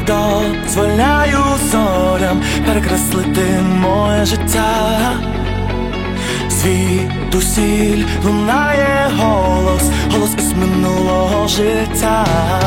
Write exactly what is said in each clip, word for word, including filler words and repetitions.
дозволяю зорям перекреслити моє життя. Звідусіль лунає голос, голос із минулого життя.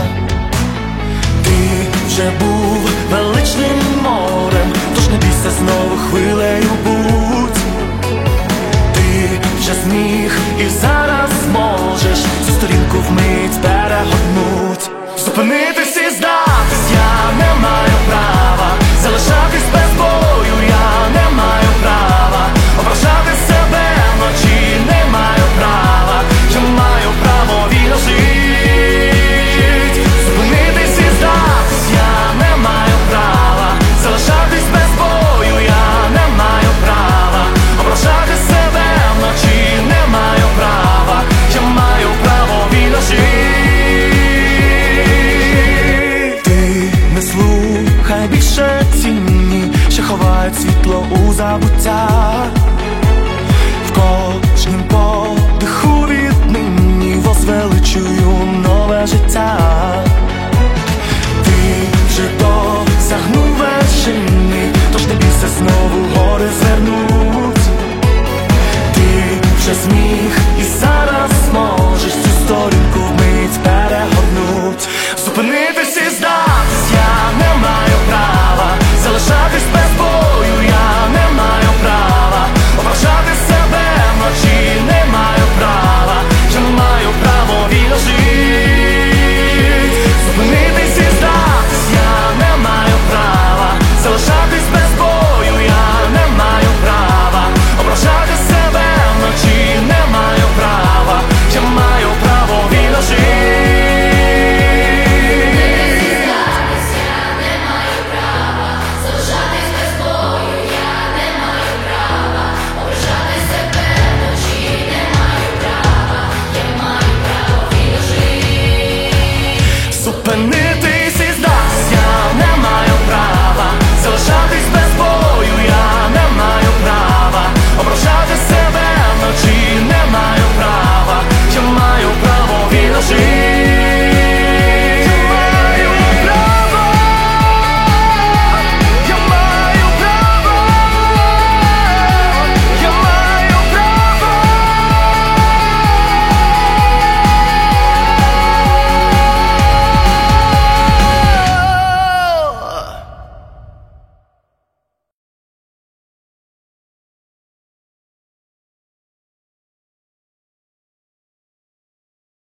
Ти вже був величним морем, тож не бійся, знову хвилею будь. Ти вже зміг і зараз зможеш цю сторінку вмить перегорнуть. Зупинитись і здатись я не маю права, залишатись без бою я не маю права, ображати себе вночі не маю права, я маю право вільно жить. Зупинитись і здатись я не маю права, залишатись без бою я не маю права, ображати себе вночі не маю права, я маю право вільно жить. Хай більше тіні, що ховають світло у забуття. В кожнім подиху віднині возвеличую нове життя.